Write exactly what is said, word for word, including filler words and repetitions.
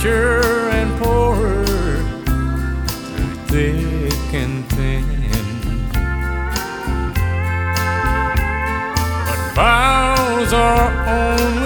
richer and poorer, through thick and thin. But vows are only